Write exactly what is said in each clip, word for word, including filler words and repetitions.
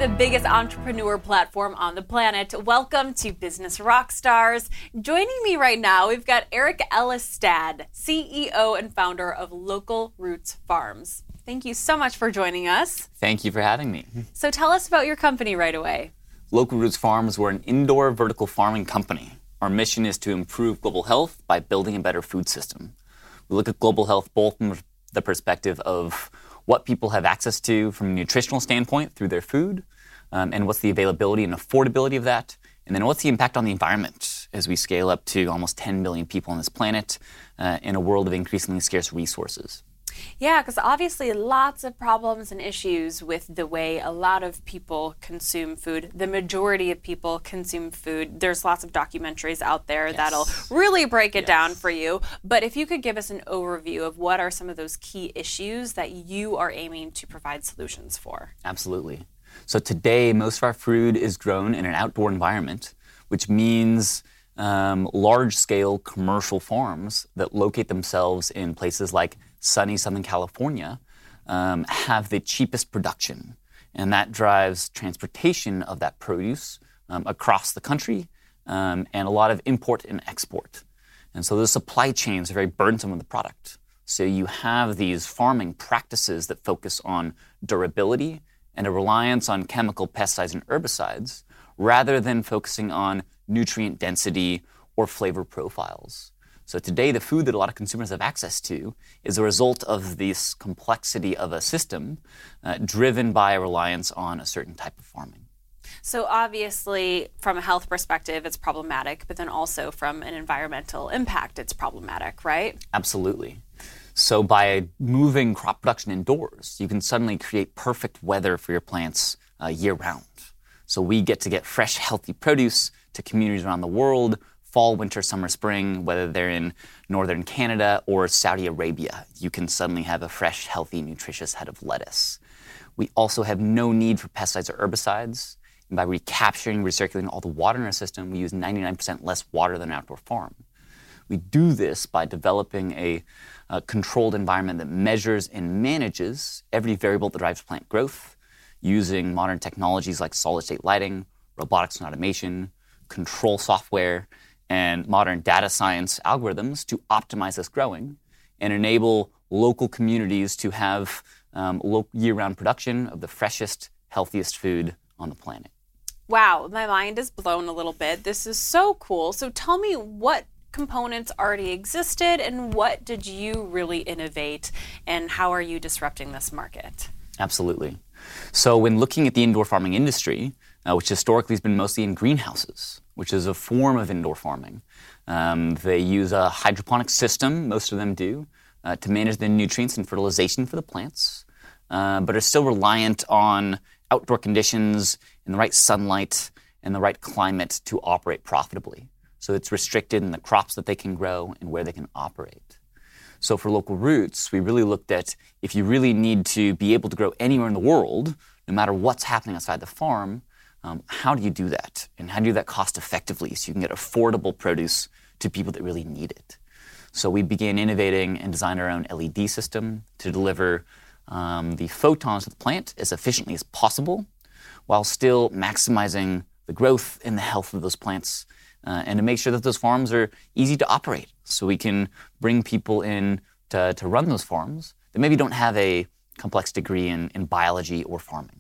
the biggest entrepreneur platform on the planet. Welcome to Business Rockstars. Joining me right now, we've got Eric Elistad, C E O and founder of Local Roots Farms. Thank you so much for joining us. Thank you for having me. So tell us about your company right away. Local Roots Farms, we're an indoor vertical farming company. Our mission is to improve global health by building a better food system. We look at global health both from the perspective of what people have access to from a nutritional standpoint through their food, um, and what's the availability and affordability of that, and then what's the impact on the environment as we scale up to almost ten billion people on this planet uh, in a world of increasingly scarce resources. Yeah, because obviously lots of problems and issues with the way a lot of people consume food. The majority of people consume food. There's lots of documentaries out there yes. that'll really break it yes. down for you. But if you could give us an overview of what are some of those key issues that you are aiming to provide solutions for. Absolutely. So today, most of our food is grown in an outdoor environment, which means um, large-scale commercial farms that locate themselves in places like sunny Southern California um, have the cheapest production. And that drives transportation of that produce um, across the country um, and a lot of import and export. And so the supply chains are very burdensome with the product. So you have these farming practices that focus on durability and a reliance on chemical pesticides and herbicides rather than focusing on nutrient density or flavor profiles. So today, the food that a lot of consumers have access to is a result of this complexity of a system uh, driven by a reliance on a certain type of farming. So obviously, from a health perspective, it's problematic, but then also from an environmental impact, it's problematic, right? Absolutely. So by moving crop production indoors, you can suddenly create perfect weather for your plants uh, year-round. So we get to get fresh, healthy produce to communities around the world, fall, winter, summer, spring, whether they're in northern Canada or Saudi Arabia. You can suddenly have a fresh, healthy, nutritious head of lettuce. We also have no need for pesticides or herbicides. And by recapturing, recirculating all the water in our system, we use ninety-nine percent less water than an outdoor farm. We do this by developing a, a controlled environment that measures and manages every variable that drives plant growth, using modern technologies like solid-state lighting, robotics and automation, control software, and modern data science algorithms to optimize this growing and enable local communities to have um, local year-round production of the freshest, healthiest food on the planet. Wow, my mind is blown a little bit. This is so cool. So tell me what components already existed and what did you really innovate and how are you disrupting this market? Absolutely. So when looking at the indoor farming industry, uh, which historically has been mostly in greenhouses, which is a form of indoor farming. Um, they use a hydroponic system, most of them do, uh, to manage the nutrients and fertilization for the plants, uh, but are still reliant on outdoor conditions and the right sunlight and the right climate to operate profitably. So it's restricted in the crops that they can grow and where they can operate. So for Local Roots, we really looked at if you really need to be able to grow anywhere in the world, no matter what's happening outside the farm, Um, how do you do that? And how do you do that cost effectively so you can get affordable produce to people that really need it? So we began innovating and designing our own L E D system to deliver um, the photons to the plant as efficiently as possible while still maximizing the growth and the health of those plants uh, and to make sure that those farms are easy to operate so we can bring people in to, to run those farms that maybe don't have a complex degree in, in biology or farming.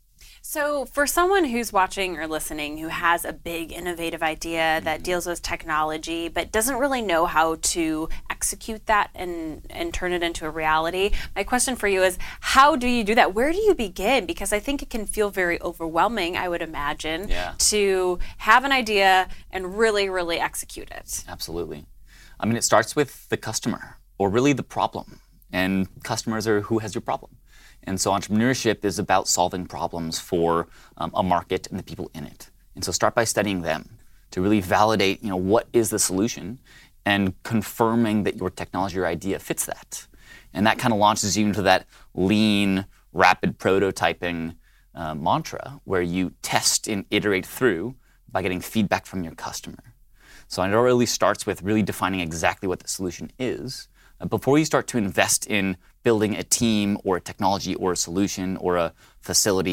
So for someone who's watching or listening who has a big innovative idea that deals with technology but doesn't really know how to execute that and, and turn it into a reality, my question for you is, how do you do that? Where do you begin? Because I think it can feel very overwhelming, I would imagine, yeah. to have an idea and really, really execute it. Absolutely. I mean, it starts with the customer, or really the problem. And customers are who has your problem. And so entrepreneurship is about solving problems for um, a market and the people in it. And so start by studying them to really validate, you know, what is the solution and confirming that your technology or idea fits that. And that kind of launches you into that lean, rapid prototyping uh, mantra where you test and iterate through by getting feedback from your customer. So it really starts with really defining exactly what the solution is uh, before you start to invest in building a team or a technology or a solution or a facility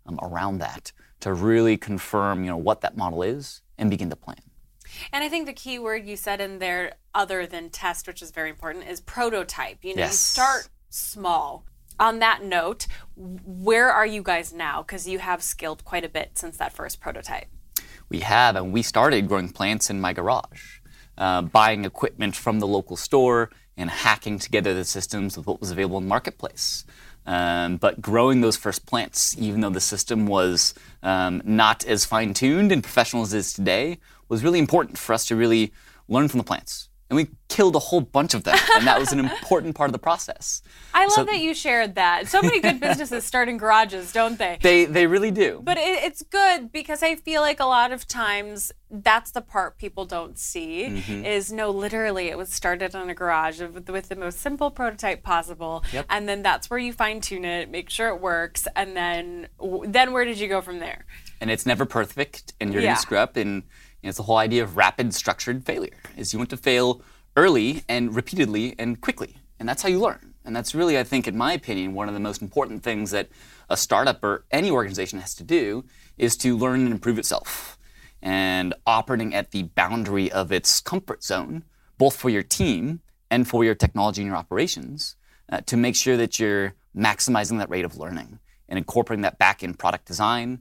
um, around that to really confirm, you know, what that model is and begin to plan. And I think the key word you said in there, other than test, which is very important, is prototype. You know, yes. you start small. On that note, where are you guys now? Because you have scaled quite a bit since that first prototype. We have, and we started growing plants in my garage, uh, buying equipment from the local store and hacking together the systems with what was available in the marketplace. Um, but growing those first plants, even though the system was um, not as fine-tuned and professional as it is today, was really important for us to really learn from the plants. And we killed a whole bunch of them, and that was an important part of the process. I love so, that you shared that. So many good businesses start in garages, don't they? They they really do. But it, it's good because I feel like a lot of times that's the part people don't see mm-hmm. is, no, literally it was started in a garage with, with the most simple prototype possible. Yep. And then that's where you fine-tune it, make sure it works, and then then where did you go from there? And it's never perfect, and you're yeah. going to screw up, and And it's the whole idea of rapid, structured failure, is you want to fail early and repeatedly and quickly. And that's how you learn. And that's really, I think, in my opinion, one of the most important things that a startup or any organization has to do is to learn and improve itself. And operating at the boundary of its comfort zone, both for your team and for your technology and your operations, uh, to make sure that you're maximizing that rate of learning and incorporating that back in product design,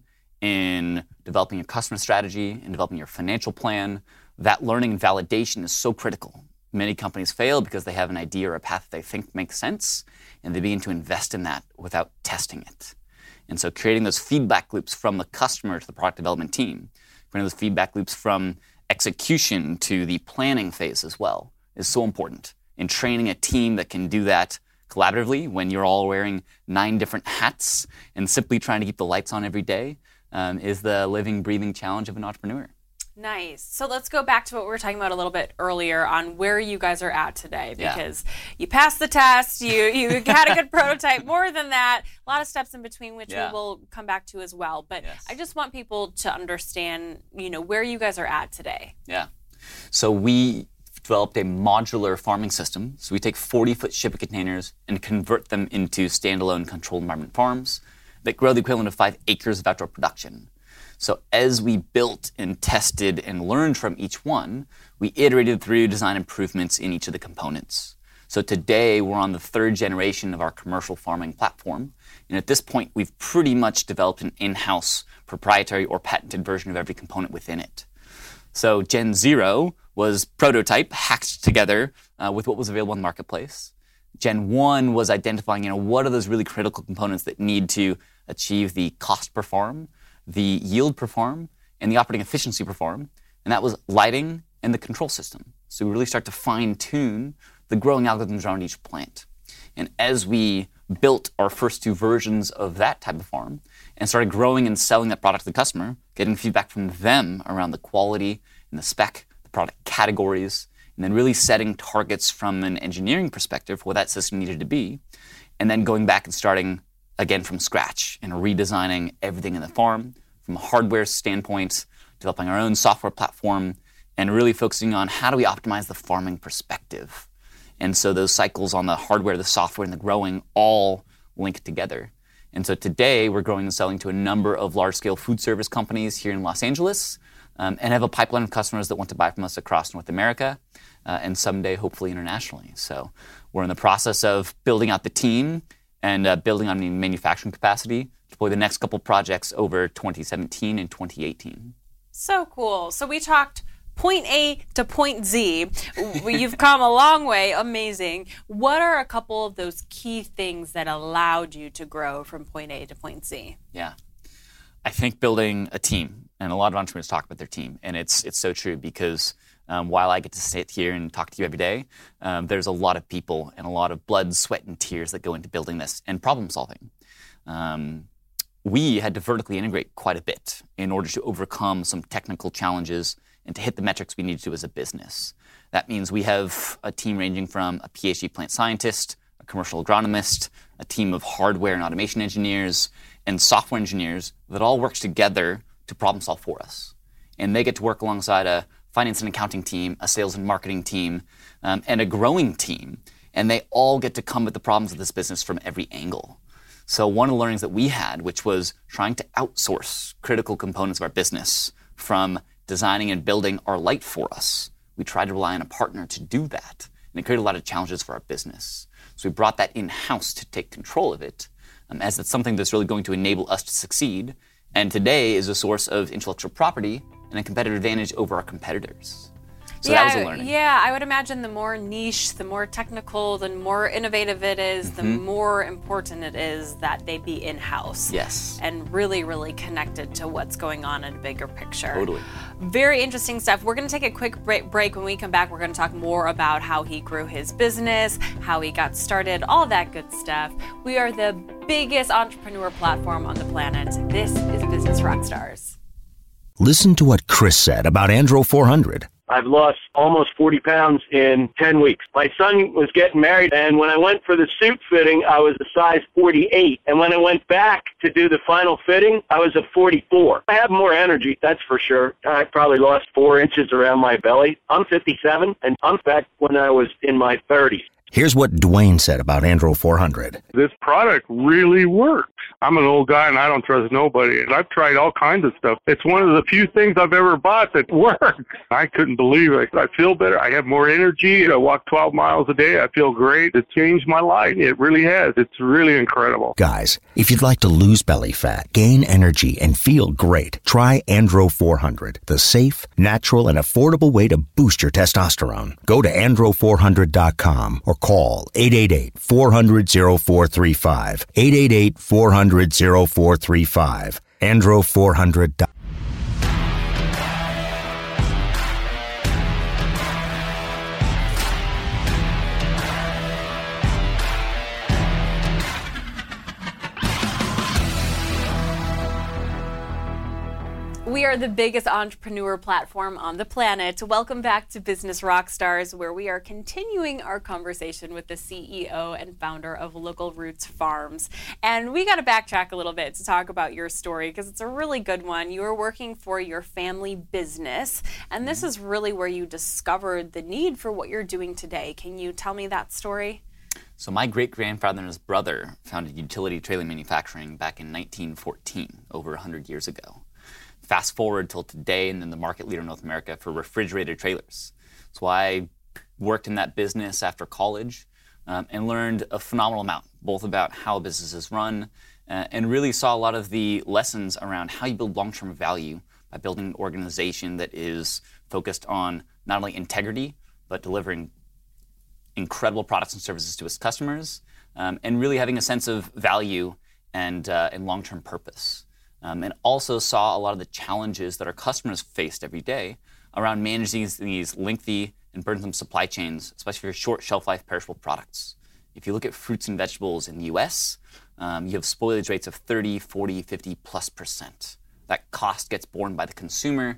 in developing your customer strategy, in developing your financial plan. That learning and validation is so critical. Many companies fail because they have an idea or a path they think makes sense, and they begin to invest in that without testing it. And so creating those feedback loops from the customer to the product development team, creating those feedback loops from execution to the planning phase as well, is so important. And training a team that can do that collaboratively when you're all wearing nine different hats and simply trying to keep the lights on every day Um, is the living, breathing challenge of an entrepreneur. Nice. So let's go back to what we were talking about a little bit earlier on where you guys are at today, because yeah. you passed the test, you you had a good prototype. More than that, a lot of steps in between, which yeah. we will come back to as well. But yes. I just want people to understand, you know, where you guys are at today. Yeah. So we developed a modular farming system. So we take forty-foot shipping containers and convert them into standalone controlled environment farms that grow the equivalent of five acres of outdoor production. So as we built and tested and learned from each one, we iterated through design improvements in each of the components. So today we're on the third generation of our commercial farming platform. And at this point, we've pretty much developed an in-house proprietary or patented version of every component within it. So Gen Zero was prototype hacked together uh, with what was available in the marketplace. Gen one was identifying, you know, what are those really critical components that need to achieve the cost per farm, the yield per farm, and the operating efficiency per farm. And that was lighting and the control system. So we really start to fine-tune the growing algorithms around each plant. And as we built our first two versions of that type of farm and started growing and selling that product to the customer, getting feedback from them around the quality and the spec, the product categories, and then really setting targets from an engineering perspective for what that system needed to be, and then going back and starting again from scratch and redesigning everything in the farm from a hardware standpoint, developing our own software platform, and really focusing on how do we optimize the farming perspective. And so those cycles on the hardware, the software, and the growing all link together. And so today we're growing and selling to a number of large-scale food service companies here in Los Angeles, um, and have a pipeline of customers that want to buy from us across North America, uh, and someday hopefully internationally. So we're in the process of building out the team and uh, building on the manufacturing capacity to deploy the next couple projects over twenty seventeen and twenty eighteen. So cool. So we talked point A to point Z. You've come a long way. Amazing. What are a couple of those key things that allowed you to grow from point A to point Z? Yeah. I think building a team, and a lot of entrepreneurs talk about their team, and it's it's so true because um, while I get to sit here and talk to you every day, um, there's a lot of people and a lot of blood, sweat, and tears that go into building this and problem solving. Um, we had to vertically integrate quite a bit in order to overcome some technical challenges and to hit the metrics we need to as a business. That means we have a team ranging from a PhD plant scientist, a commercial agronomist, a team of hardware and automation engineers, and software engineers that all works together to problem solve for us. And they get to work alongside a finance and accounting team, a sales and marketing team, um, and a growing team. And they all get to come at the problems of this business from every angle. So one of the learnings that we had, which was trying to outsource critical components of our business from designing and building our light for us, we tried to rely on a partner to do that. And it created a lot of challenges for our business. So we brought that in-house to take control of it, um, as it's something that's really going to enable us to succeed, and today is a source of intellectual property and a competitive advantage over our competitors. So yeah, that was a learning. Yeah, I would imagine the more niche, the more technical, the more innovative it is, mm-hmm. the more important it is that they be in-house. Yes. And really, really connected to what's going on in a bigger picture. Totally. Very interesting stuff. We're going to take a quick break. When we come back, we're going to talk more about how he grew his business, how he got started, all that good stuff. We are the biggest entrepreneur platform on the planet. This is Business Rockstars. Listen to what Chris said about Andro four hundred. I've lost almost forty pounds in ten weeks. My son was getting married, and when I went for the suit fitting, I was a size forty-eight. And when I went back to do the final fitting, I was a forty-four. I have more energy, that's for sure. I probably lost four inches around my belly. I'm fifty-seven, and I'm back when I was in my thirties. Here's what Dwayne said about Andro four hundred. This product really works. I'm an old guy and I don't trust nobody. I've tried all kinds of stuff. It's one of the few things I've ever bought that works. I couldn't believe it. I feel better. I have more energy. I walk twelve miles a day. I feel great. It changed my life. It really has. It's really incredible. Guys, if you'd like to lose belly fat, gain energy, and feel great, try Andro four hundred, the safe, natural, and affordable way to boost your testosterone. Go to andro four hundred dot com or call eight eight eight, four hundred, oh four three five, eight eight eight, four hundred, oh four three five, andro four hundred dot com. We are the biggest entrepreneur platform on the planet. Welcome back to Business Rockstars, where we are continuing our conversation with the C E O and founder of Local Roots Farms. And we got to backtrack a little bit to talk about your story because it's a really good one. You were working for your family business, and this is really where you discovered the need for what you're doing today. Can you tell me that story? So my great-grandfather and his brother founded utility trailer manufacturing back in nineteen fourteen, over one hundred years ago. Fast forward till today, and then the market leader in North America for refrigerated trailers. So I worked in that business after college um, and learned a phenomenal amount, both about how businesses run uh, and really saw a lot of the lessons around how you build long-term value by building an organization that is focused on not only integrity, but delivering incredible products and services to its customers, um, and really having a sense of value and, uh, and long-term purpose. Um, and also saw a lot of the challenges that our customers faced every day around managing these, these lengthy and burdensome supply chains, especially for short shelf life perishable products. If you look at fruits and vegetables in the U S, um, you have spoilage rates of thirty, forty, fifty plus percent. That cost gets borne by the consumer,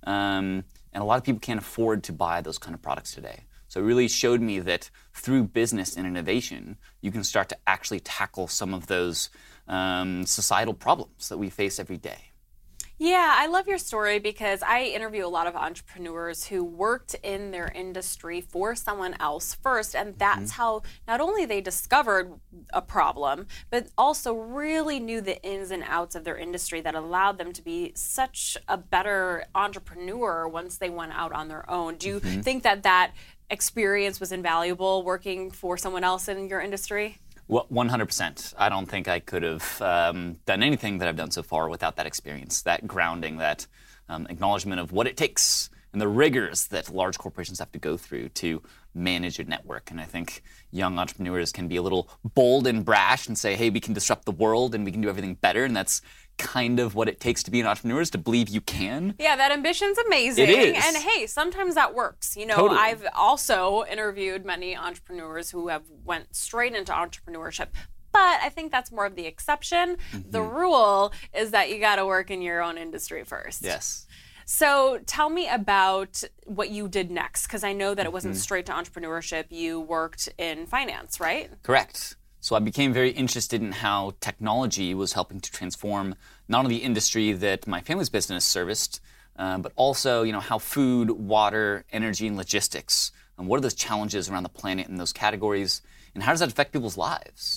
um, and a lot of people can't afford to buy those kind of products today. So it really showed me that through business and innovation, you can start to actually tackle some of those um, societal problems that we face every day. Yeah, I love your story because I interview a lot of entrepreneurs who worked in their industry for someone else first, and that's mm-hmm. how not only they discovered a problem, but also really knew the ins and outs of their industry that allowed them to be such a better entrepreneur once they went out on their own. Do you mm-hmm. think that that experience was invaluable working for someone else in your industry? Well, one hundred percent. I don't think I could have um, done anything that I've done so far without that experience, that grounding, that um, acknowledgement of what it takes and the rigors that large corporations have to go through to manage a network. And I think young entrepreneurs can be a little bold and brash and say, hey, we can disrupt the world and we can do everything better. And that's kind of what it takes to be an entrepreneur, is to believe you can. Yeah, that ambition's amazing. It is. And hey, sometimes that works. You know, Totally. I've also interviewed many entrepreneurs who have went straight into entrepreneurship. But I think that's more of the exception. Mm-hmm. The rule is that you got to work in your own industry first. Yes. So tell me about what you did next, because I know that it wasn't mm-hmm. straight to entrepreneurship. You worked in finance, right? Correct. So I became very interested in how technology was helping to transform not only the industry that my family's business serviced, uh, but also, you know, how food, water, energy, and logistics, and what are those challenges around the planet in those categories, and how does that affect people's lives?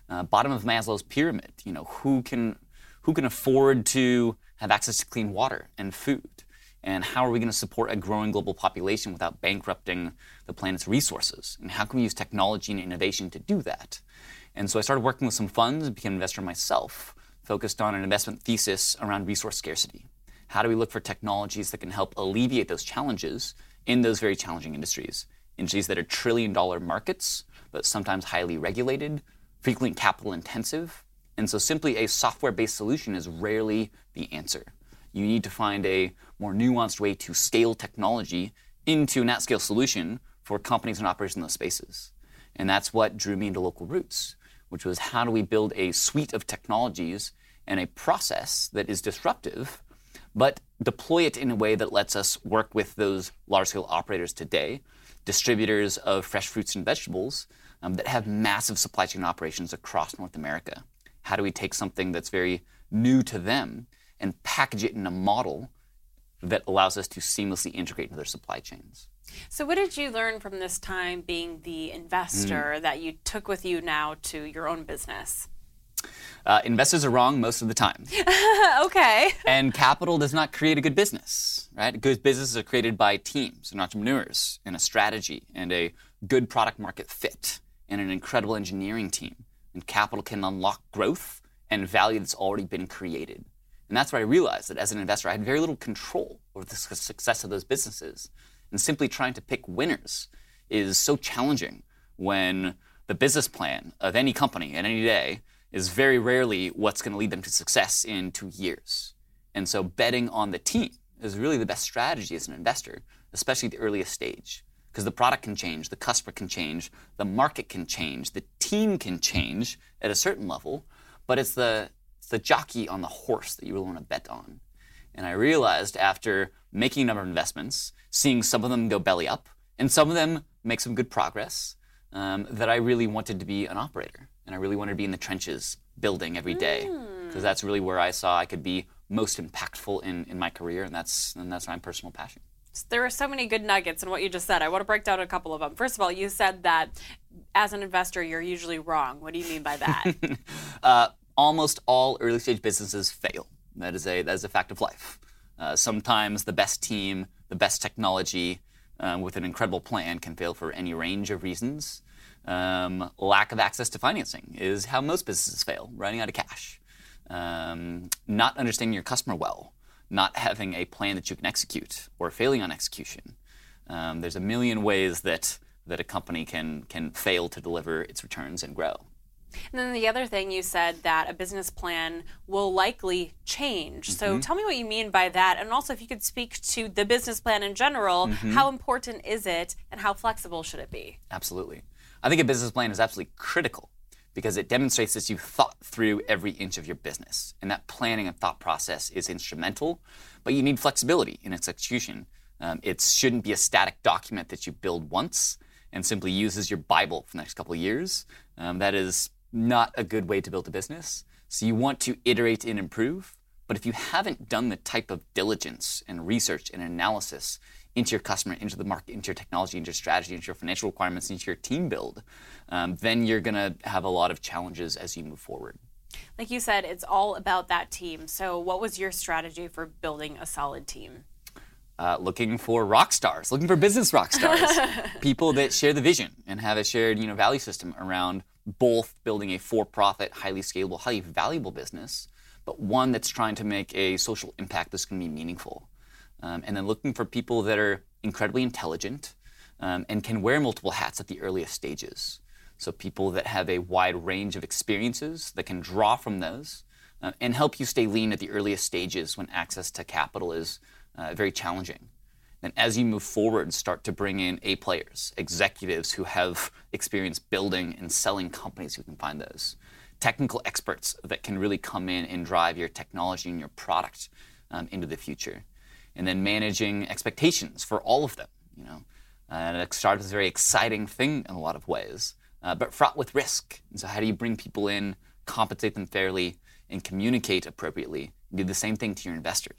uh, bottom of Maslow's pyramid. You know, who can who can afford to have access to clean water and food? And how are we going to support a growing global population without bankrupting the planet's resources? And how can we use technology and innovation to do that? And so I started working with some funds and became an investor myself, focused on an investment thesis around resource scarcity. How do we look for technologies that can help alleviate those challenges in those very challenging industries? Industries that are trillion dollar markets, but sometimes highly regulated, frequently capital intensive. And so simply a software-based solution is rarely the answer. You need to find a more nuanced way to scale technology into an at-scale solution for companies and operators in those spaces. And that's what drew me into Local Roots, which was how do we build a suite of technologies and a process that is disruptive, but deploy it in a way that lets us work with those large-scale operators today, distributors of fresh fruits and vegetables um, that have massive supply chain operations across North America. How do we take something that's very new to them and package it in a model that allows us to seamlessly integrate into their supply chains? So what did you learn from this time being the investor Mm. that you took with you now to your own business? Uh, investors are wrong most of the time. Okay. And capital does not create a good business, right? Good businesses are created by teams and entrepreneurs and a strategy and a good product market fit and an incredible engineering team. And capital can unlock growth and value that's already been created. And that's where I realized that as an investor, I had very little control over the su- success of those businesses. And simply trying to pick winners is so challenging when the business plan of any company at any day is very rarely what's going to lead them to success in two years. And so betting on the team is really the best strategy as an investor, especially at the earliest stage. Because the product can change, the customer can change, the market can change, the team can change at a certain level, but it's the, it's the jockey on the horse that you really want to bet on. And I realized after making a number of investments, seeing some of them go belly up, and some of them make some good progress, um, that I really wanted to be an operator. And I really wanted to be in the trenches building every day. Because that's really where I saw I could be most impactful in, in my career, and that's, and that's my personal passion. There are so many good nuggets in what you just said. I want to break down a couple of them. First of all, you said that as an investor, you're usually wrong. What do you mean by that? uh, almost all early stage businesses fail. That is a that is a fact of life. Uh, sometimes the best team, the best technology, uh, with an incredible plan can fail for any range of reasons. Um, lack of access to financing is how most businesses fail, running out of cash. Um, not understanding your customer well, not having a plan that you can execute, or failing on execution. Um, there's a million ways that that a company can can fail to deliver its returns and grow. And then the other thing you said that a business plan will likely change. So Mm-hmm. tell me what you mean by that. And also if you could speak to the business plan in general, Mm-hmm. how important is it and how flexible should it be? Absolutely. I think a business plan is absolutely critical because it demonstrates that you've thought through every inch of your business. And that planning and thought process is instrumental, but you need flexibility in its execution. Um, it shouldn't be a static document that you build once and simply use as your Bible for the next couple of years. Um, that is not a good way to build a business. So you want to iterate and improve, but if you haven't done the type of diligence and research and analysis into your customer, into the market, into your technology, into your strategy, into your financial requirements, into your team build, um, then you're going to have a lot of challenges as you move forward. Like you said, it's all about that team. So what was your strategy for building a solid team? Uh, looking for rock stars, looking for business rock stars, people that share the vision and have a shared, you know, value system around both building a for-profit, highly scalable, highly valuable business, but one that's trying to make a social impact that's going to be meaningful. Um, and then looking for people that are incredibly intelligent um, and can wear multiple hats at the earliest stages. So people that have a wide range of experiences that can draw from those uh, and help you stay lean at the earliest stages when access to capital is uh, very challenging. Then as you move forward, start to bring in A players, executives who have experience building and selling companies who can find those. Technical experts that can really come in and drive your technology and your product um, into the future. And then managing expectations for all of them. You know, uh, it started as a very exciting thing in a lot of ways, uh, but fraught with risk. And so how do you bring people in, compensate them fairly, and communicate appropriately? Do the same thing to your investors.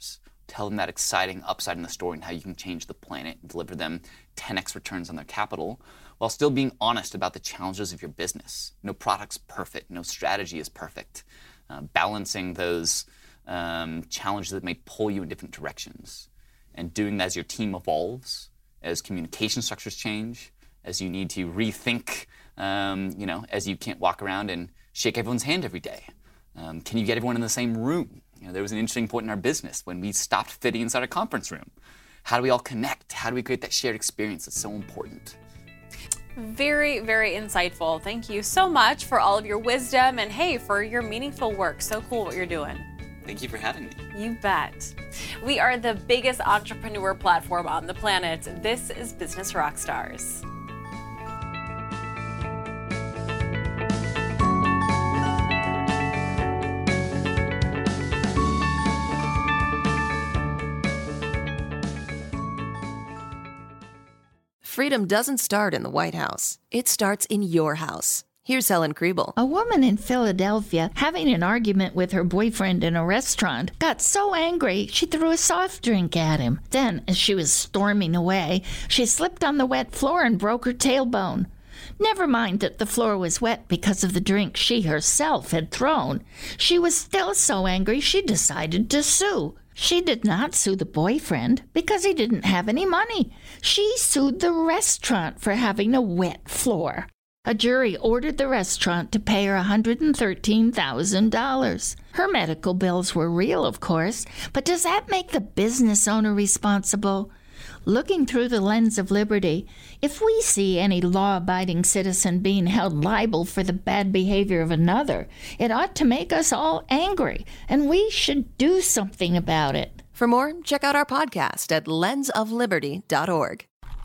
tell them that exciting upside in the story and how you can change the planet and deliver them ten x returns on their capital, while still being honest about the challenges of your business. No product's perfect, no strategy is perfect. Uh, balancing those um, challenges that may pull you in different directions, and doing that as your team evolves, as communication structures change, as you need to rethink, um, you know, as you can't walk around and shake everyone's hand every day. Um, can you get everyone in the same room? You know, there was an interesting point in our business when we stopped fitting inside a conference room. How do we all connect? How do we create that shared experience that's so important? Very, very insightful. Thank you so much for all of your wisdom and, hey, for your meaningful work. So cool what you're doing. Thank you for having me. You bet. We are the biggest entrepreneur platform on the planet. This is Business Rockstars. Freedom doesn't start in the White House. It starts in your house. Here's Helen Kriebel. A woman in Philadelphia, having an argument with her boyfriend in a restaurant, got so angry she threw a soft drink at him. Then, as she was storming away, she slipped on the wet floor and broke her tailbone. Never mind that the floor was wet because of the drink she herself had thrown. She was still so angry she decided to sue. She did not sue the boyfriend because he didn't have any money. She sued the restaurant for having a wet floor. A jury ordered the restaurant to pay her one hundred thirteen thousand dollars. Her medical bills were real, of course, but does that make the business owner responsible? Looking through the lens of liberty, if we see any law-abiding citizen being held liable for the bad behavior of another, it ought to make us all angry, and we should do something about it. For more, check out our podcast at lens of liberty dot org.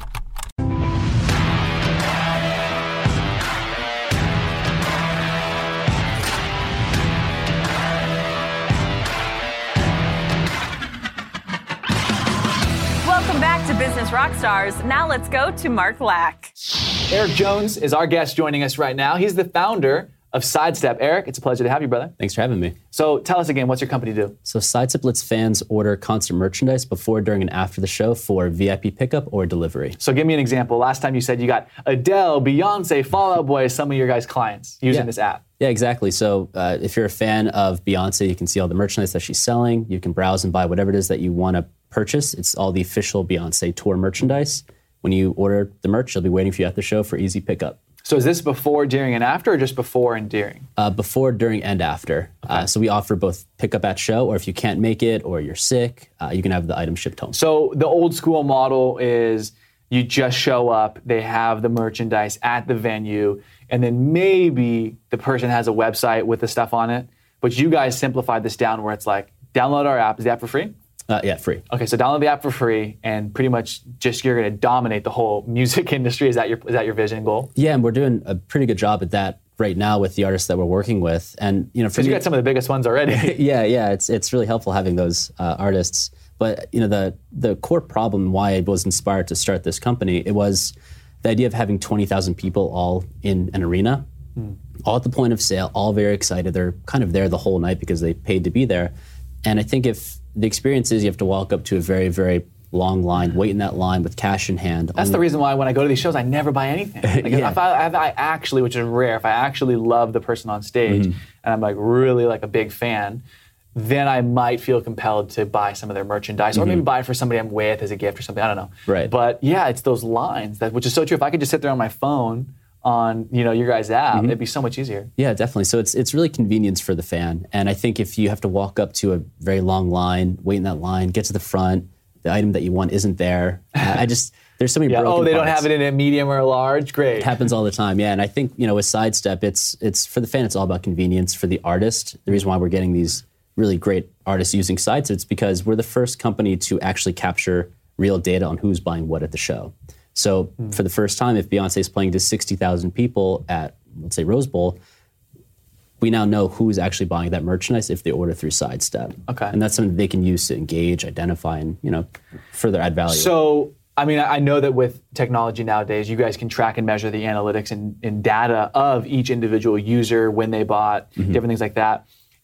Welcome back to Business Rockstars. Now let's go to Mark Lack. Eric Jones is our guest joining us right now. He's the founder of Sidestep. Eric, it's a pleasure to have you, brother. Thanks for having me. So tell us again, what's your company do? So Sidestep lets fans order concert merchandise before, during, and after the show for V I P pickup or delivery. So give me an example. Last time you said you got Adele, Beyonce, Fall Out Boy, some of your guys' clients using yeah. this app. Yeah, exactly. So uh, if you're a fan of Beyonce, you can see all the merchandise that she's selling. You can browse and buy whatever it is that you want to purchase. It's all the official Beyonce tour merchandise. When you order the merch, she'll be waiting for you at the show for easy pickup. So is this before, during, and after, or just before and during? Uh, before, during, and after. Okay. Uh, so we offer both pickup at show, or if you can't make it, or you're sick, uh, you can have the item shipped home. So the old school model is you just show up, they have the merchandise at the venue, and then maybe the person has a website with the stuff on it. But you guys simplified this down where it's like, download our app. Is the app for free? Uh, yeah, free. Okay, so download the app for free, and pretty much just you're going to dominate the whole music industry. Is that your is that your vision goal? Yeah, and we're doing a pretty good job at that right now with the artists that we're working with. And you know, because you got some of the biggest ones already. yeah, yeah, it's it's really helpful having those uh, artists. But you know, the the core problem why I was inspired to start this company, it was the idea of having twenty thousand people all in an arena, mm. all at the point of sale, all very excited. They're kind of there the whole night because they paid to be there. And I think if the experience is you have to walk up to a very, very long line, wait in that line with cash in hand. That's the reason why when I go to these shows, I never buy anything. Like yeah. if, I, if I actually, which is rare, if I actually love the person on stage mm-hmm. and I'm like really like a big fan, then I might feel compelled to buy some of their merchandise mm-hmm. or maybe buy it for somebody I'm with as a gift or something. I don't know. Right. But yeah, it's those lines, that which is so true. If I could just sit there on my phone on you know your guys' app, mm-hmm. it'd be so much easier. Yeah, definitely. So it's it's really convenience for the fan. And I think if you have to walk up to a very long line, wait in that line, get to the front, the item that you want isn't there. Uh, I just, there's so many yeah, broken oh, they parts. don't have it in a medium or a large? Great. It happens all the time, yeah. And I think, you know, with Sidestep, it's it's for the fan, it's all about convenience. For the artist, the reason why we're getting these really great artists using Sidestep, it's because we're the first company to actually capture real data on who's buying what at the show. So mm. for the first time, if Beyonce is playing to sixty thousand people at, let's say, Rose Bowl, we now know who's actually buying that merchandise if they order through Sidestep. Okay. And that's something they can use to engage, identify, and, you know, further add value. So, I mean, I know that with technology nowadays, you guys can track and measure the analytics and, and data of each individual user, when they bought, mm-hmm. different things like that.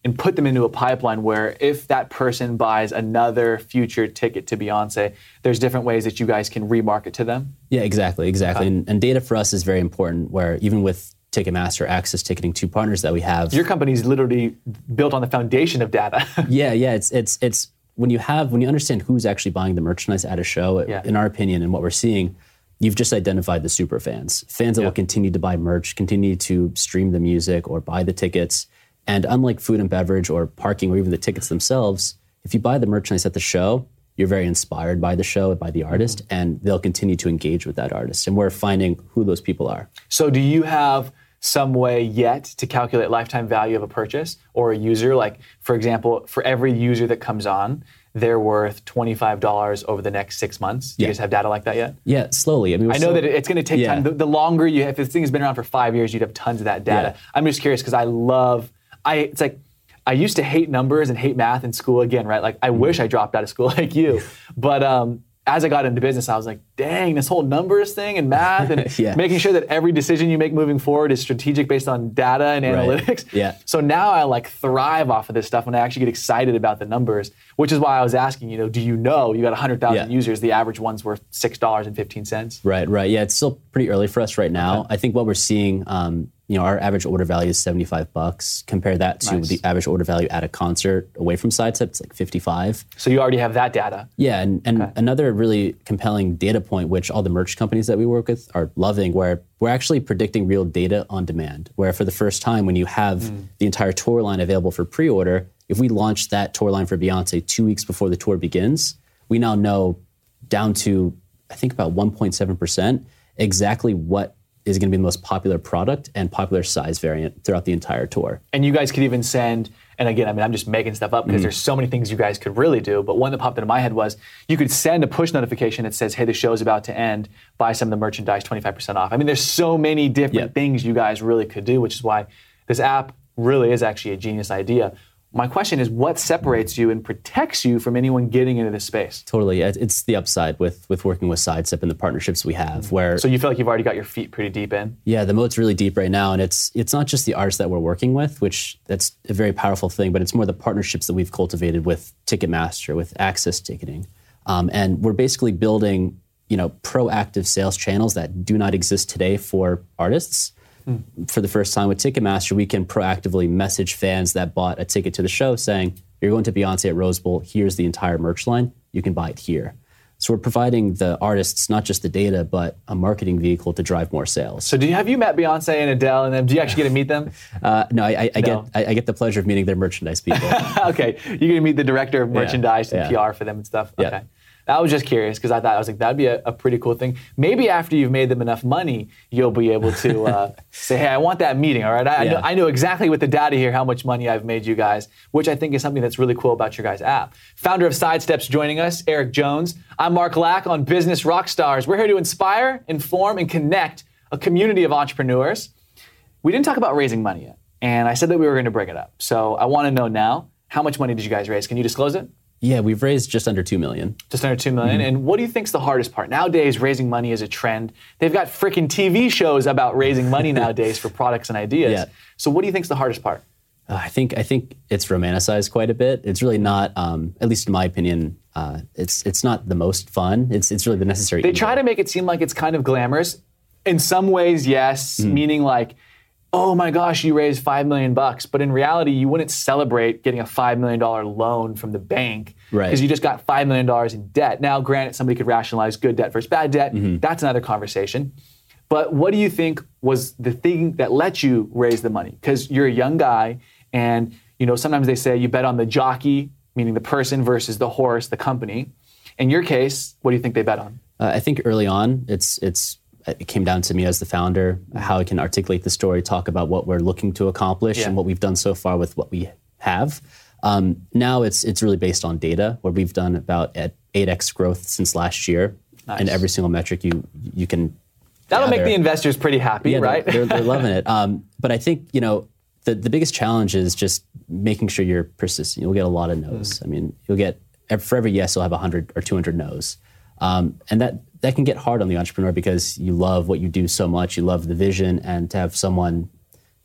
and put them into a pipeline where if that person buys another future ticket to Beyonce, there's different ways that you guys can remarket to them? Yeah, exactly, exactly. Okay. And, and data for us is very important, where even with Ticketmaster, Access Ticketing, two partners that we have. Your company's literally built on the foundation of data. yeah, yeah. It's it's it's when you have when you understand who's actually buying the merchandise at a show. Yeah. In our opinion, and what we're seeing, you've just identified the super fans, fans that Yeah. will continue to buy merch, continue to stream the music or buy the tickets. And unlike food and beverage or parking or even the tickets themselves, if you buy the merchandise at the show, you're very inspired by the show and by the artist, Mm-hmm. and they'll continue to engage with that artist. And we're finding who those people are. So do you have some way yet to calculate lifetime value of a purchase or a user? Like, for example, for every user that comes on, they're worth twenty-five dollars over the next six months. Do you Yeah. guys have data like that yet? Yeah, slowly. I mean, we're I know still- that it's going to take Yeah. time. The, the longer you, if this thing has been around for five years, you'd have tons of that data. Yeah. I'm just curious because I love, I it's like, I used to hate numbers and hate math in school again, right? Like, I Mm-hmm. wish I dropped out of school like you. But um, as I got into business, I was like, dang, this whole numbers thing and math and Yeah. making sure that every decision you make moving forward is strategic based on data and Right. analytics. Yeah. So now I like thrive off of this stuff when I actually get excited about the numbers, which is why I was asking, you know, do you know you got one hundred thousand Yeah. users, the average one's worth six dollars and fifteen cents? Right, right. Yeah, it's still pretty early for us right now. I think what we're seeing, um, you know, our average order value is seventy-five bucks. Compare that to Nice. the average order value at a concert away from Sidestep, it's like fifty-five. So you already have that data. Yeah, and, and Okay. another really compelling data point, which all the merch companies that we work with are loving, where we're actually predicting real data on demand, where for the first time, when you have the entire tour line available for pre-order, if we launch that tour line for Beyonce two weeks before the tour begins, we now know down to, I think about one point seven percent, exactly what is going to be the most popular product and popular size variant throughout the entire tour. And you guys could even send, and again, I mean, I'm just making stuff up because there's so many things you guys could really do, but one that popped into my head was you could send a push notification that says, hey, the show's about to end, buy some of the merchandise, twenty-five percent off. I mean, there's so many different Yeah. things you guys really could do, which is why this app really is actually a genius idea. My question is, what separates you and protects you from anyone getting into this space? Totally. It- It's the upside with with working with Sidestep and the partnerships we have, where So you feel like you've already got your feet pretty deep in? yeah, the moat's really deep right now, and it's it's not just the artists that we're working with, which that's a very powerful thing, but it's more the partnerships that we've cultivated with Ticketmaster, with Access Ticketing, um, and we're basically building, you know, proactive sales channels that do not exist today for artists. For the first time with Ticketmaster, we can proactively message fans that bought a ticket to the show saying, you're going to Beyonce at Rose Bowl, here's the entire merch line, you can buy it here. So we're providing the artists not just the data, but a marketing vehicle to drive more sales. So do you, have you met Beyonce and Adele and them? Do you actually get to meet them? Uh, no, I, I, I No. get I, I get the pleasure of meeting their merchandise people. Okay, you're gonna meet the director of merchandise and yeah. P R for them and stuff. Yeah. Okay, I was just curious because I thought I was like that'd be a, a pretty cool thing. Maybe after you've made them enough money, you'll be able to uh, say, "Hey, I want that meeting." All right, I, I, know, Yeah. I know exactly with the data here how much money I've made you guys, which I think is something that's really cool about your guys' app. Founder of Sidesteps joining us, Eric Jones. I'm Mark Lack on Business Rockstars. We're here to inspire, inform, and connect a community of entrepreneurs. We didn't talk about raising money yet, and I said that we were going to bring it up. So I want to know now, how much money did you guys raise? Can you disclose it? Yeah, we've raised just under two million. Just under two million. And what do you think's the hardest part? Nowadays, raising money is a trend. They've got freaking T V shows about raising money nowadays for products and ideas. Yeah. So what do you think's the hardest part? Uh, I think I think it's romanticized quite a bit. It's really not, um, at least in my opinion, uh, it's it's not the most fun. It's it's really the necessary. They try to make it seem like it's kind of glamorous. In some ways, yes, meaning like, oh my gosh, you raised five million bucks. But in reality, you wouldn't celebrate getting a five million dollars loan from the bank Right. because you just got five million dollars in debt. Now, granted, somebody could rationalize good debt versus bad debt. That's another conversation. But what do you think was the thing that let you raise the money? Because you're a young guy, and you know sometimes they say you bet on the jockey, meaning the person, versus the horse, the company. In your case, what do you think they bet on? Uh, I think early on, it's it's it came down to me as the founder, how I can articulate the story, talk about what we're looking to accomplish Yeah. and what we've done so far with what we have. Um, now it's it's really based on data, where we've done about at eight x growth since last year, Nice. and every single metric you you can. That'll make gather. the investors pretty happy, Yeah, they're- right? They're, they're loving it. Um, but I think, you know, the, the biggest challenge is just making sure you're persistent. You'll get a lot of no's. Mm. I mean, you'll get, for every yes, you'll have one hundred or two hundred no's. Um, and that, that can get hard on the entrepreneur because you love what you do so much. You love the vision, and to have someone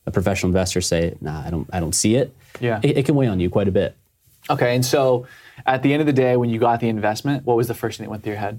a professional investor say, nah, I don't I don't see it, yeah. it, it can weigh on you quite a bit. Okay, and so at the end of the day, when you got the investment, what was the first thing that went through your head?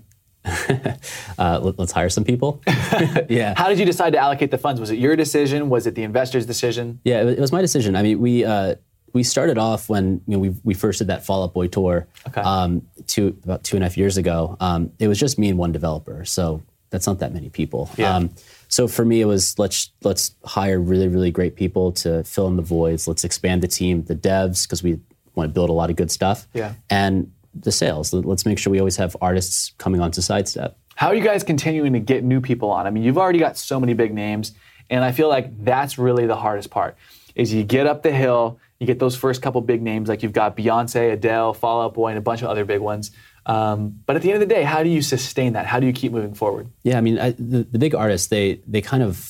uh, let, let's hire some people. Yeah. How did you decide to allocate the funds? Was it your decision? Was it the investor's decision? Yeah, it, it was my decision. I mean, we uh, we started off when you know we we first did that Fall Out Boy tour okay. um, two about two and a half years ago. Um, it was just me and one developer, so that's not that many people. Yeah. Um, so for me, it was let's let's hire really really great people to fill in the voids. Let's expand the team, the devs, because we want to build a lot of good stuff. Yeah. And the sales. Let's make sure we always have artists coming onto Sidestep. How are you guys continuing to get new people on? I mean, you've already got so many big names, and I feel like that's really the hardest part, is you get up the hill, you get those first couple big names, like you've got Beyonce, Adele, Fall Out Boy, and a bunch of other big ones. Um, but at the end of the day, how do you sustain that? How do you keep moving forward? Yeah, I mean, I, the, the big artists, they they kind of,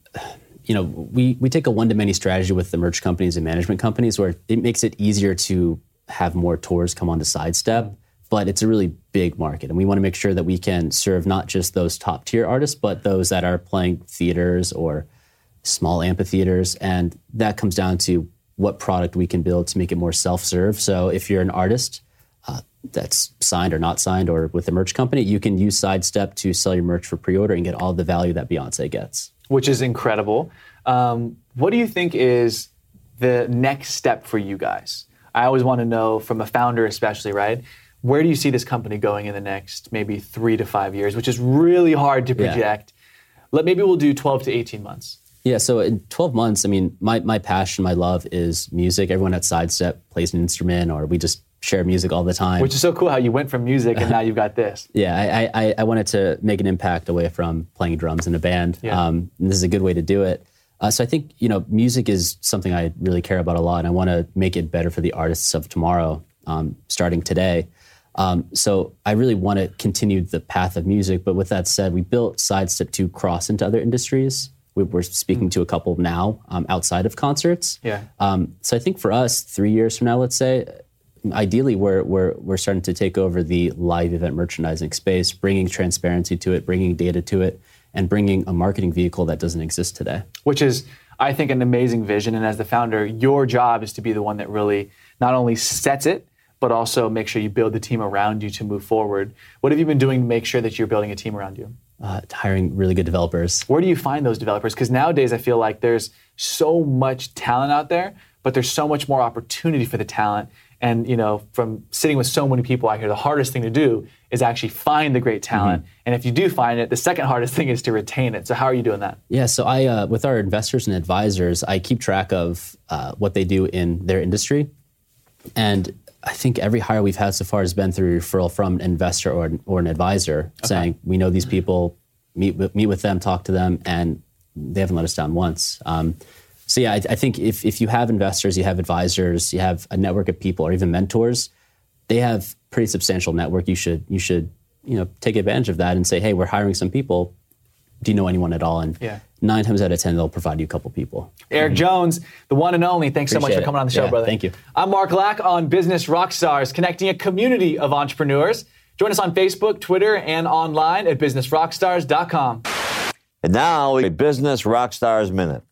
you know, we, we take a one-to-many strategy with the merch companies and management companies where it makes it easier to have more tours come onto Sidestep, but it's a really big market, and we want to make sure that we can serve not just those top-tier artists, but those that are playing theaters or small amphitheaters, and that comes down to what product we can build to make it more self-serve. So if you're an artist uh, that's signed or not signed or with a merch company, you can use Sidestep to sell your merch for pre-order and get all the value that Beyonce gets. Which is incredible. Um, what do you think is the next step for you guys? I always want to know, from a founder especially, right? Where do you see this company going in the next maybe three to five years, which is really hard to project. Yeah. Let, maybe we'll do twelve to eighteen months. Yeah, so in twelve months, I mean, my, my passion, my love is music. Everyone at Sidestep plays an instrument, or we just share music all the time. Which is so cool how you went from music and now you've got this. Yeah, I, I, I wanted to make an impact away from playing drums in a band. Yeah. Um, and this is a good way to do it. Uh, so I think, you know, music is something I really care about a lot, and I want to make it better for the artists of tomorrow, um, starting today. Um, so I really want to continue the path of music, but with that said, we built Sidestep to cross into other industries. We, we're speaking mm. to a couple now um, outside of concerts. Yeah. Um, so I think for us, three years from now, let's say, ideally we're, we're, we're starting to take over the live event merchandising space, bringing transparency to it, bringing data to it, and bringing a marketing vehicle that doesn't exist today. Which is, I think, an amazing vision. And as the founder, your job is to be the one that really not only sets it, but also make sure you build the team around you to move forward. What have you been doing to make sure that you're building a team around you? Uh, hiring really good developers. Where do you find those developers? Because nowadays I feel like there's so much talent out there, but there's so much more opportunity for the talent. And, you know, from sitting with so many people out here, the hardest thing to do is actually find the great talent. Mm-hmm. And if you do find it, the second hardest thing is to retain it. So how are you doing that? Yeah, so I, uh, with our investors and advisors, I keep track of uh, what they do in their industry. And I think every hire we've had so far has been through referral from an investor or, or an advisor, okay, saying, we know these people, meet with, meet with them, talk to them, and they haven't let us down once. Um, So yeah, I, I think if, if you have investors, you have advisors, you have a network of people, or even mentors, they have pretty substantial network. You should you should you know take advantage of that and say, hey, we're hiring some people. Do you know anyone at all? And yeah. nine times out of ten, they'll provide you a couple people. Eric mm-hmm. Jones, the one and only. Thanks Appreciate so much for coming on the show, yeah, brother. Thank you. I'm Mark Lack on Business Rockstars, connecting a community of entrepreneurs. Join us on Facebook, Twitter, and online at business rockstars dot com. And now, a Business Rockstars Minute.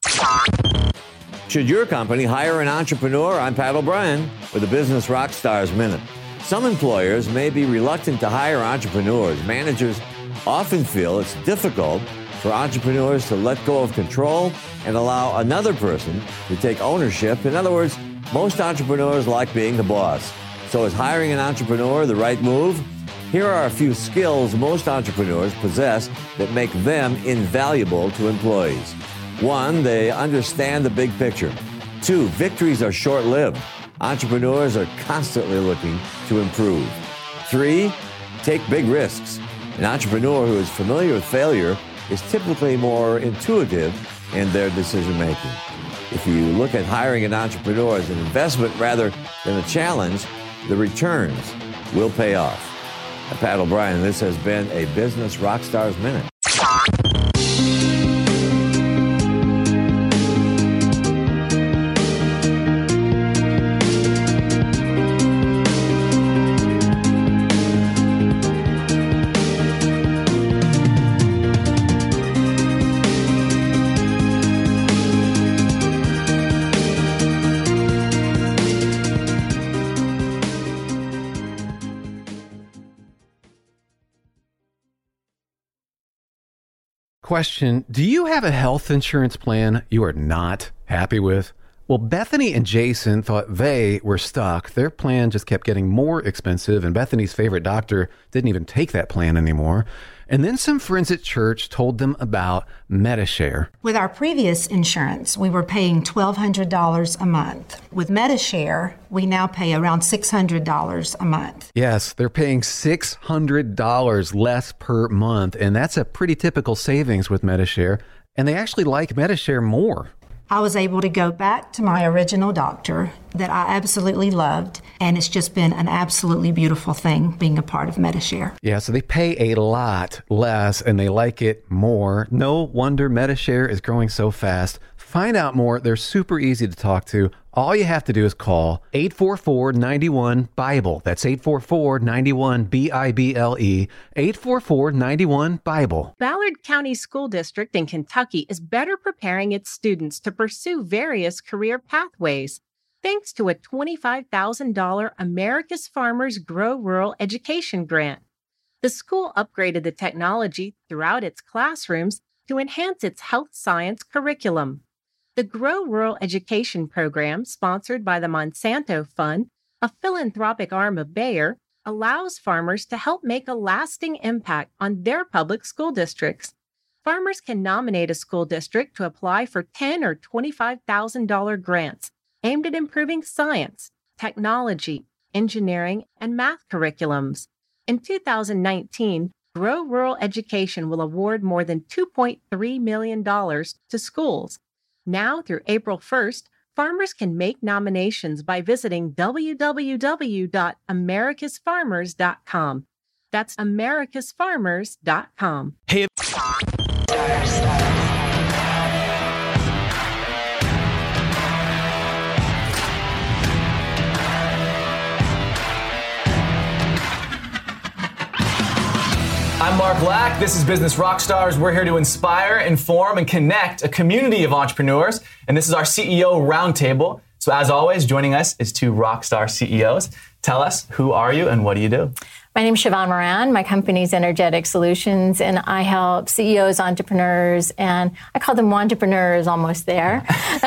Should your company hire an entrepreneur? I'm Pat O'Brien with the Business Rockstars Minute. Some employers may be reluctant to hire entrepreneurs. Managers often feel it's difficult for entrepreneurs to let go of control and allow another person to take ownership. In other words, most entrepreneurs like being the boss. So is hiring an entrepreneur the right move? Here are a few skills most entrepreneurs possess that make them invaluable to employees. One, they understand the big picture. Two, victories are short-lived. Entrepreneurs are constantly looking to improve. Three, take big risks. An entrepreneur who is familiar with failure is typically more intuitive in their decision-making. If you look at hiring an entrepreneur as an investment rather than a challenge, the returns will pay off. I'm Pat O'Brien, this has been a Business Rockstars Minute. Question, do you have a health insurance plan you are not happy with? Well, Bethany and Jason thought they were stuck. Their plan just kept getting more expensive, and Bethany's favorite doctor didn't even take that plan anymore. And then some friends at church told them about Medi-Share. With our previous insurance, we were paying twelve hundred dollars a month. With Medi-Share, we now pay around six hundred dollars a month. Yes, they're paying six hundred dollars less per month, and that's a pretty typical savings with Medi-Share. And they actually like Medi-Share more. I was able to go back to my original doctor that I absolutely loved, and it's just been an absolutely beautiful thing being a part of Medi-Share. Yeah, so they pay a lot less and they like it more. No wonder Medi-Share is growing so fast. Find out more. They're super easy to talk to. All you have to do is call eight four four, nine one, BIBLE. That's eight four four, nine one, B I B L E, eight four four, nine one, BIBLE. Ballard County School District in Kentucky is better preparing its students to pursue various career pathways, thanks to a twenty-five thousand dollars America's Farmers Grow Rural Education grant. The school upgraded the technology throughout its classrooms to enhance its health science curriculum. The Grow Rural Education program, sponsored by the Monsanto Fund, a philanthropic arm of Bayer, allows farmers to help make a lasting impact on their public school districts. Farmers can nominate a school district to apply for ten thousand dollars or twenty-five thousand dollars grants aimed at improving science, technology, engineering, and math curriculums. In two thousand nineteen, Grow Rural Education will award more than two point three million dollars to schools. Now through April first, farmers can make nominations by visiting w w w dot americas farmers dot com. That's americas farmers dot com. Hey. I'm Mark Lack. This is Business Rockstars. We're here to inspire, inform, and connect a community of entrepreneurs. And this is our C E O Roundtable. So as always, joining us is two rockstar C E Os. Tell us, who are you and what do you do? My name is Siobhan Moran. My company is Energetic Solutions, and I help C E Os, entrepreneurs, and I call them entrepreneurs, almost there,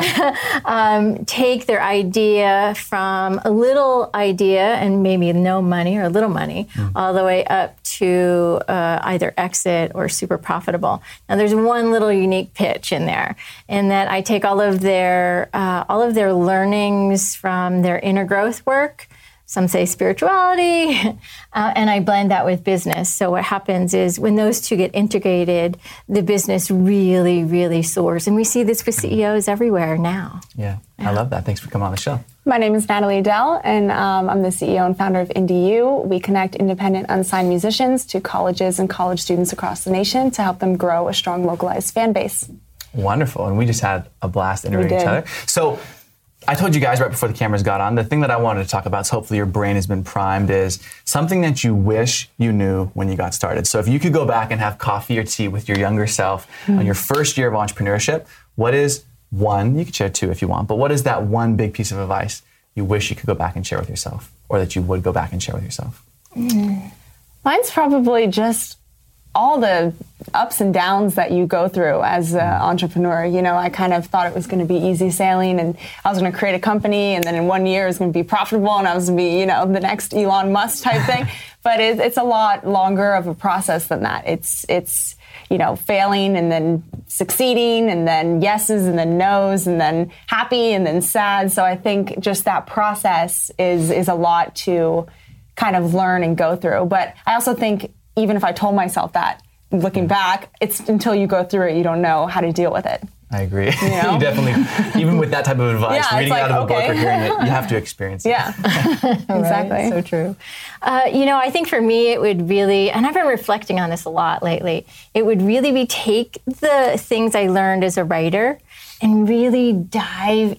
um, take their idea from a little idea and maybe no money or a little money, mm. all the way up to uh, either exit or super profitable. Now, there's one little unique pitch in there, in that I take all of their uh, all of their learnings from their inner growth work. Some say spirituality, uh, and I blend that with business. So what happens is when those two get integrated, the business really, really soars. And we see this with C E Os everywhere now. Yeah, yeah. I love that. Thanks for coming on the show. My name is Natalie Dell, and um, I'm the C E O and founder of IndieU. We connect independent, unsigned musicians to colleges and college students across the nation to help them grow a strong, localized fan base. Wonderful. And we just had a blast interviewing each other. So I told you guys right before the cameras got on, the thing that I wanted to talk about, so hopefully your brain has been primed, is something that you wish you knew when you got started. So if you could go back and have coffee or tea with your younger self mm-hmm. on your first year of entrepreneurship, what is one, you could share two if you want, but what is that one big piece of advice you wish you could go back and share with yourself, or that you would go back and share with yourself? Mm. Mine's probably just all the ups and downs that you go through as an entrepreneur. You know, I kind of thought it was going to be easy sailing and I was going to create a company and then in one year it was going to be profitable and I was going to be, you know, the next Elon Musk type thing. But it, it's a lot longer of a process than that. It's, it's, you know, failing and then succeeding and then yeses and then nos and then happy and then sad. So I think just that process is, is a lot to kind of learn and go through. But I also think even if I told myself that, looking back, it's until you go through it, you don't know how to deal with it. I agree. You know? You definitely, even with that type of advice, yeah, reading like, it out of a okay. book or hearing it, you have to experience it. Yeah, exactly. Right, so true. Uh, you know, I think for me it would really, and I've been reflecting on this a lot lately, it would really be take the things I learned as a writer and really dive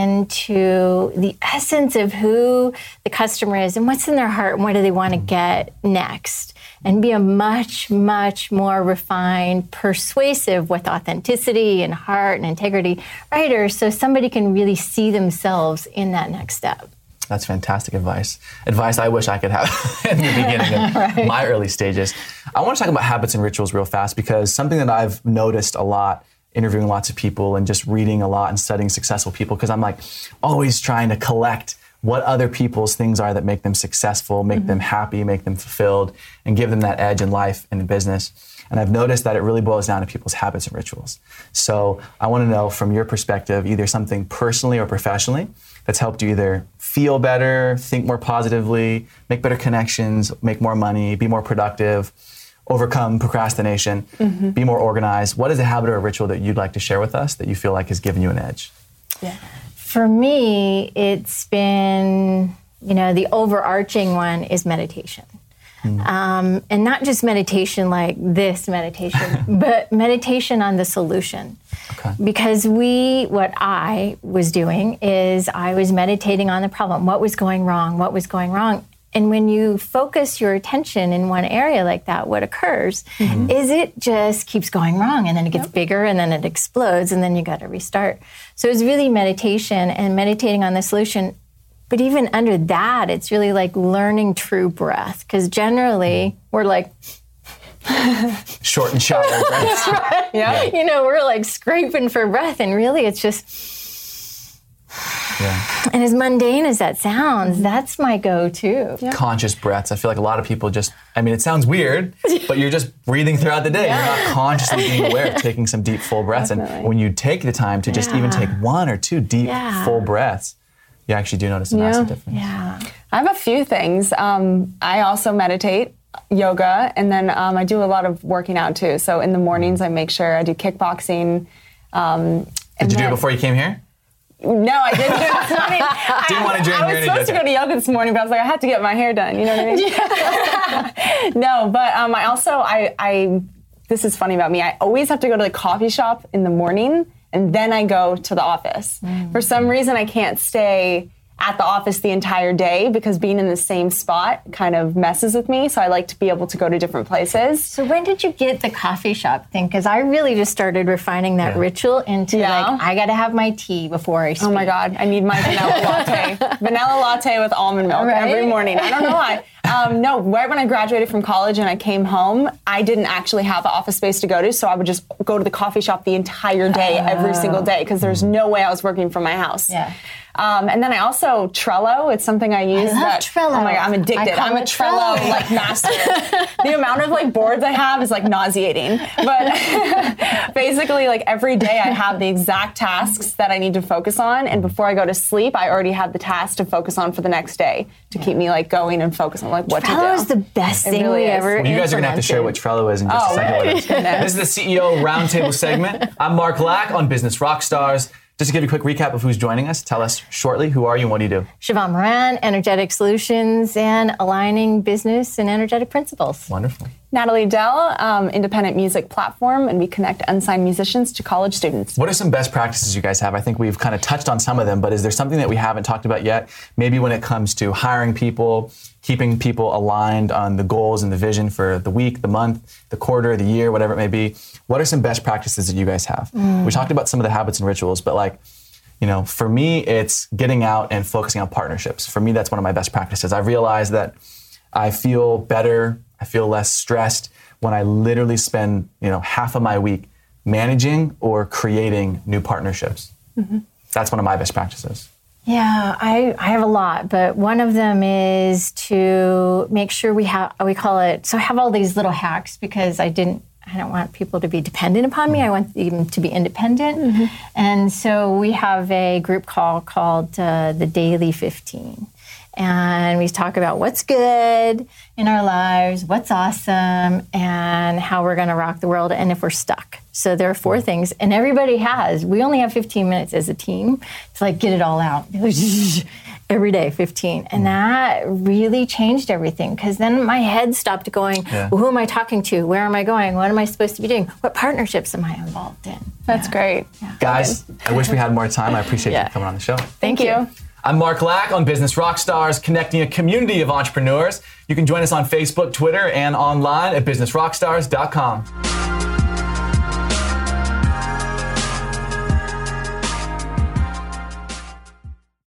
into the essence of who the customer is and what's in their heart and what do they want to get next. And be a much, much more refined, persuasive with authenticity and heart and integrity writer so somebody can really see themselves in that next step. That's fantastic advice. Advice I wish I could have in the beginning of right. my early stages. I want to talk about habits and rituals real fast because something that I've noticed a lot interviewing lots of people and just reading a lot and studying successful people, because I'm like always trying to collect what other people's things are that make them successful, make mm-hmm. them happy, make them fulfilled, and give them that edge in life and in business. And I've noticed that it really boils down to people's habits and rituals. So I want to know from your perspective, either something personally or professionally that's helped you either feel better, think more positively, make better connections, make more money, be more productive, overcome procrastination, mm-hmm. be more organized. What is a habit or a ritual that you'd like to share with us that you feel like has given you an edge? Yeah. For me, it's been, you know, the overarching one is meditation. Mm. Um, and not just meditation like this meditation, but meditation on the solution. Okay. Because we, what I was doing is I was meditating on the problem. What was going wrong? What was going wrong? And when you focus your attention in one area like that, what occurs mm-hmm. is it just keeps going wrong, and then it gets yep. bigger, and then it explodes, and then you got to restart. So it's really meditation and meditating on the solution. But even under that, it's really like learning true breath, because generally we're like short and shallow breaths. Right. Yeah. You know, we're like scraping for breath, and really it's just. Yeah. And as mundane as that sounds, that's my go-to. Yeah. Conscious breaths. I feel like a lot of people just, I mean, it sounds weird, but you're just breathing throughout the day. Yeah. You're not consciously being aware of taking some deep, full breaths. Definitely. And when you take the time to just yeah. even take one or two deep, yeah. full breaths, you actually do notice a yeah. massive difference. Yeah. I have a few things. Um, I also meditate, yoga, and then um, I do a lot of working out too. So in the mornings, I make sure I do kickboxing. Um, Did you then, do it before you came here? No, I didn't do it this morning. Didn't I, want to join I was supposed to go to yoga this morning, but I was like, I had to get my hair done. You know what I mean? Yeah. No, but um, I also, I, I, this is funny about me. I always have to go to the coffee shop in the morning, and then I go to the office. Mm. For some reason, I can't stay at the office the entire day because being in the same spot kind of messes with me. So I like to be able to go to different places. So when did you get the coffee shop thing? Because I really just started refining that yeah. ritual into yeah. like, I got to have my tea before I speak. Oh my God, I need my vanilla latte. Vanilla latte with almond milk right? every morning. I don't know why. Um, no, right when I graduated from college and I came home, I didn't actually have an office space to go to, so I would just go to the coffee shop the entire day, uh, every single day, because there's no way I was working from my house. Yeah. Um, and then I also, Trello, it's something I use. I love that, Trello. Oh my God, I'm addicted. I'm a Trello, Trello like master. The amount of like boards I have is like nauseating. But basically like every day I have the exact tasks that I need to focus on. And before I go to sleep, I already have the task to focus on for the next day to keep me like going and focus on like what Trello to do. Trello is the best it thing really we is. ever well, you guys are going to have to share what Trello is in just oh, a second right. with us. This is the C E O Roundtable segment. I'm Mark Lack on Business Rockstars. Just to give you a quick recap of who's joining us, tell us shortly, who are you and what do you do? Siobhan Moran, Energetic Solutions and Aligning Business and Energetic Principles. Wonderful. Natalie Dell, um, independent music platform, and we connect unsigned musicians to college students. What are some best practices you guys have? I think we've kind of touched on some of them, but is there something that we haven't talked about yet? Maybe when it comes to hiring people, keeping people aligned on the goals and the vision for the week, the month, the quarter, the year, whatever it may be. What are some best practices that you guys have? Mm. We talked about some of the habits and rituals, but like, you know, for me, it's getting out and focusing on partnerships. For me, that's one of my best practices. I've realized that I feel better, I feel less stressed when I literally spend, you know, half of my week managing or creating new partnerships. Mm-hmm. That's one of my best practices. Yeah, I, I have a lot, but one of them is to make sure we have, we call it, so I have all these little hacks because I didn't, I don't want people to be dependent upon me. I want them to be independent. Mm-hmm. And so we have a group call called uh, the Daily fifteen. And we talk about what's good in our lives, what's awesome, and how we're going to rock the world, and if we're stuck. So there are four things, and everybody has. We only have fifteen minutes as a team to like get it all out. Every day, fifteen. And that really changed everything, because then my head stopped going, yeah. well, who am I talking to? Where am I going? What am I supposed to be doing? What partnerships am I involved in? That's yeah. great. Yeah. Guys, I wish we had more time. I appreciate yeah. you coming on the show. Thank, Thank you. you. I'm Mark Lack on Business Rockstars, connecting a community of entrepreneurs. You can join us on Facebook, Twitter, and online at business rockstars dot com.